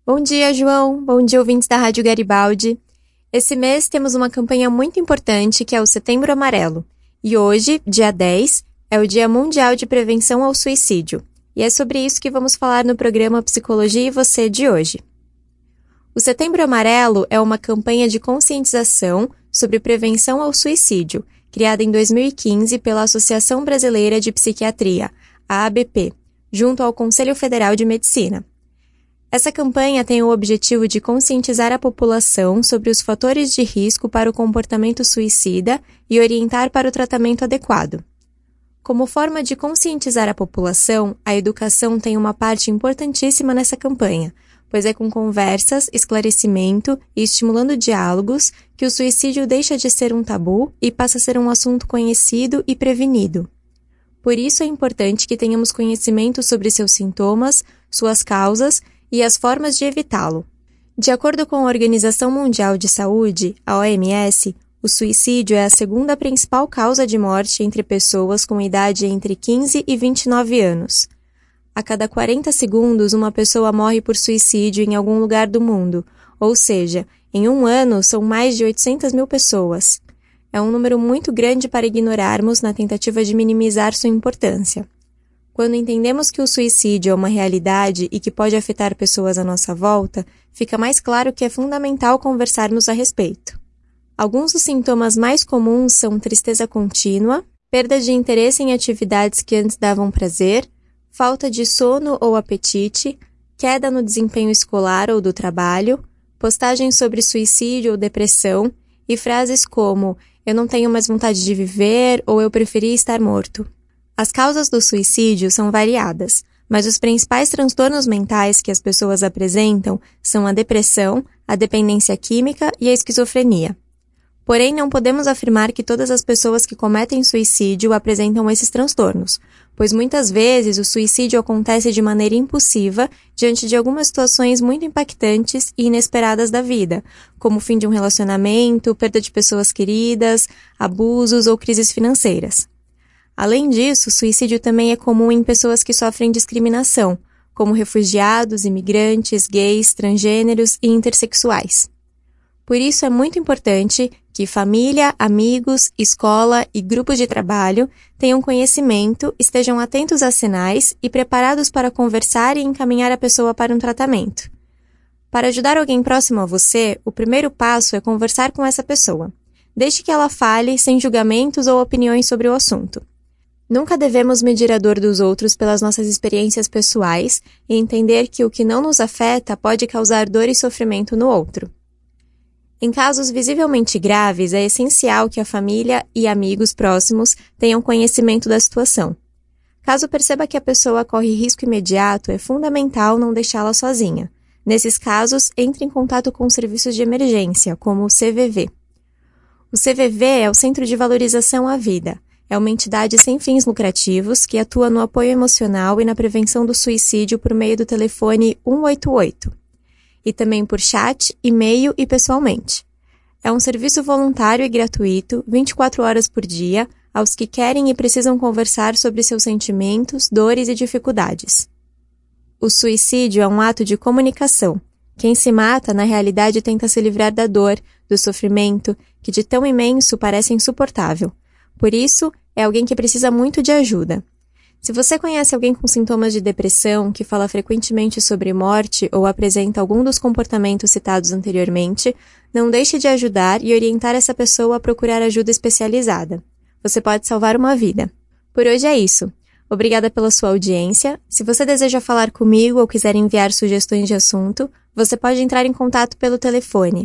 Bom dia, João. Bom dia, ouvintes da Rádio Garibaldi. Esse mês temos uma campanha muito importante que é o Setembro Amarelo. E hoje, dia 10, é o Dia Mundial de Prevenção ao Suicídio. E é sobre isso que vamos falar no programa Psicologia e Você de hoje. O Setembro Amarelo é uma campanha de conscientização sobre prevenção ao suicídio, criada em 2015 pela Associação Brasileira de Psiquiatria, a ABP, junto ao Conselho Federal de Medicina. Essa campanha tem o objetivo de conscientizar a população sobre os fatores de risco para o comportamento suicida e orientar para o tratamento adequado. Como forma de conscientizar a população, a educação tem uma parte importantíssima nessa campanha, pois é com conversas, esclarecimento e estimulando diálogos que o suicídio deixa de ser um tabu e passa a ser um assunto conhecido e prevenido. Por isso é importante que tenhamos conhecimento sobre seus sintomas, suas causas e as formas de evitá-lo. De acordo com a Organização Mundial de Saúde, a OMS, o suicídio é a segunda principal causa de morte entre pessoas com idade entre 15 e 29 anos. A cada 40 segundos, uma pessoa morre por suicídio em algum lugar do mundo, ou seja, em um ano são mais de 800 mil pessoas. É um número muito grande para ignorarmos na tentativa de minimizar sua importância. Quando entendemos que o suicídio é uma realidade e que pode afetar pessoas à nossa volta, fica mais claro que é fundamental conversarmos a respeito. Alguns dos sintomas mais comuns são tristeza contínua, perda de interesse em atividades que antes davam prazer, falta de sono ou apetite, queda no desempenho escolar ou do trabalho, postagens sobre suicídio ou depressão e frases como "eu não tenho mais vontade de viver" ou "eu preferi estar morto". As causas do suicídio são variadas, mas os principais transtornos mentais que as pessoas apresentam são a depressão, a dependência química e a esquizofrenia. Porém, não podemos afirmar que todas as pessoas que cometem suicídio apresentam esses transtornos, pois muitas vezes o suicídio acontece de maneira impulsiva diante de algumas situações muito impactantes e inesperadas da vida, como o fim de um relacionamento, perda de pessoas queridas, abusos ou crises financeiras. Além disso, o suicídio também é comum em pessoas que sofrem discriminação, como refugiados, imigrantes, gays, transgêneros e intersexuais. Por isso é muito importante que família, amigos, escola e grupos de trabalho tenham conhecimento, estejam atentos a sinais e preparados para conversar e encaminhar a pessoa para um tratamento. Para ajudar alguém próximo a você, o primeiro passo é conversar com essa pessoa. Deixe que ela fale sem julgamentos ou opiniões sobre o assunto. Nunca devemos medir a dor dos outros pelas nossas experiências pessoais e entender que o que não nos afeta pode causar dor e sofrimento no outro. Em casos visivelmente graves, é essencial que a família e amigos próximos tenham conhecimento da situação. Caso perceba que a pessoa corre risco imediato, é fundamental não deixá-la sozinha. Nesses casos, entre em contato com os serviços de emergência, como o CVV. O CVV é o Centro de Valorização à Vida. É uma entidade sem fins lucrativos que atua no apoio emocional e na prevenção do suicídio por meio do telefone 188, e também por chat, e-mail e pessoalmente. É um serviço voluntário e gratuito, 24 horas por dia, aos que querem e precisam conversar sobre seus sentimentos, dores e dificuldades. O suicídio é um ato de comunicação. Quem se mata, na realidade, tenta se livrar da dor, do sofrimento, que de tão imenso parece insuportável. Por isso, é alguém que precisa muito de ajuda. Se você conhece alguém com sintomas de depressão, que fala frequentemente sobre morte ou apresenta algum dos comportamentos citados anteriormente, não deixe de ajudar e orientar essa pessoa a procurar ajuda especializada. Você pode salvar uma vida. Por hoje é isso. Obrigada pela sua audiência. Se você deseja falar comigo ou quiser enviar sugestões de assunto, você pode entrar em contato pelo telefone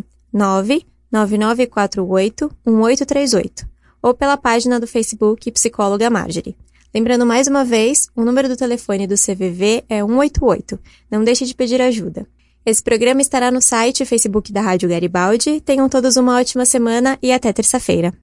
99948-1838 ou pela página do Facebook Psicóloga Marjorie. Lembrando mais uma vez, o número do telefone do CVV é 188. Não deixe de pedir ajuda. Esse programa estará no site e Facebook da Rádio Garibaldi. Tenham todos uma ótima semana e até terça-feira.